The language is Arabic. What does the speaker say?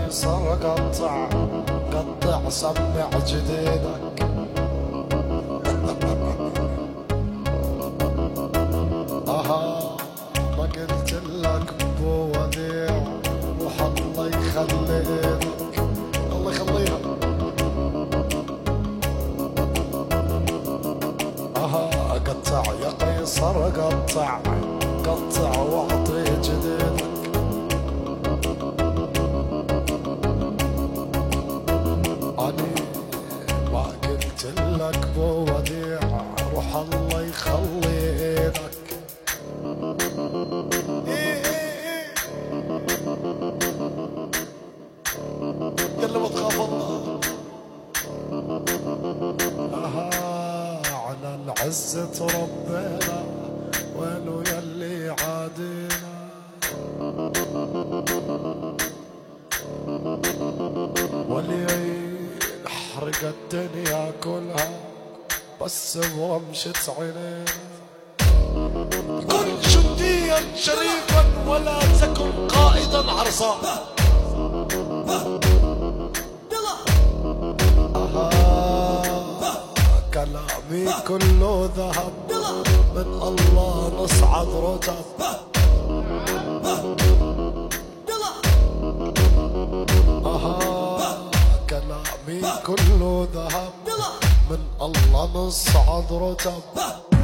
قيصر قطع قطع سمع جديدك. ما قلت لك بو وديع روح الله يخلي ايدك الله يخليها. قطع يا قيصر قطع قطع واعطي جديدك. اني ما قلت لك بو وديع روح الله يخلي ايدك. يلا ما تخاف الله. على العزة ربنا وينو يلي عادينا. واللي يحرق الدنيا كلها بس برمشة عينينا. كن جنديا شريفا ولا تكن قائدا عرصا. كلامي كله ذهب من الله نصعد رتب. كلامي كله ذهب من الله نصعد رتب.